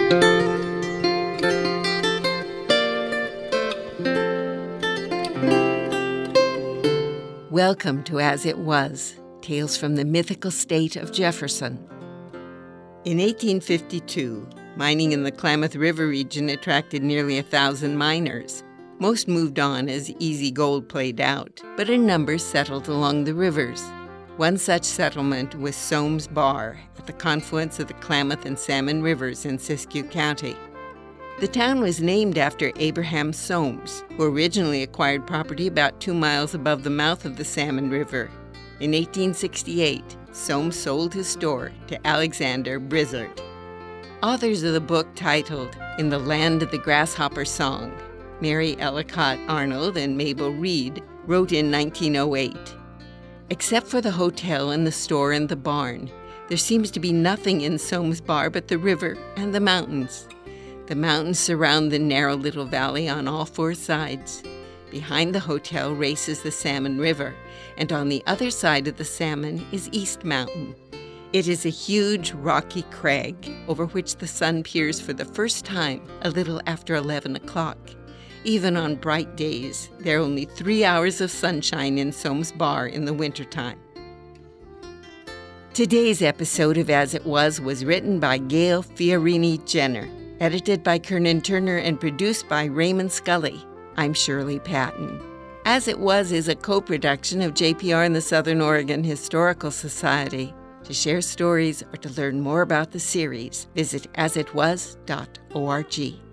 Welcome to As It Was, Tales from the Mythical State of Jefferson. In 1852, mining in the Klamath River region attracted nearly 1,000 miners. Most moved on as easy gold played out, but a number settled along the rivers. One such settlement was Somes Bar, at the confluence of the Klamath and Salmon Rivers in Siskiyou County. The town was named after Abraham Somes, who originally acquired property about 2 miles above the mouth of the Salmon River. In 1868, Somes sold his store to Alexander Brizzard. Authors of the book titled In the Land of the Grasshopper Song, Mary Ellicott Arnold and Mabel Reed, wrote in 1908. Except for the hotel and the store and the barn, there seems to be nothing in Somes Bar but the river and the mountains. The mountains surround the narrow little valley on all 4 sides. Behind the hotel races the Salmon River, and on the other side of the Salmon is East Mountain. It is a huge rocky crag over which the sun peers for the first time a little after 11 o'clock. Even on bright days, there are only 3 hours of sunshine in Somes Bar in the wintertime. Today's episode of As It Was written by Gail Fiorini Jenner, edited by Kernan Turner and produced by Raymond Scully. I'm Shirley Patton. As It Was is a co-production of JPR and the Southern Oregon Historical Society. To share stories or to learn more about the series, visit asitwas.org.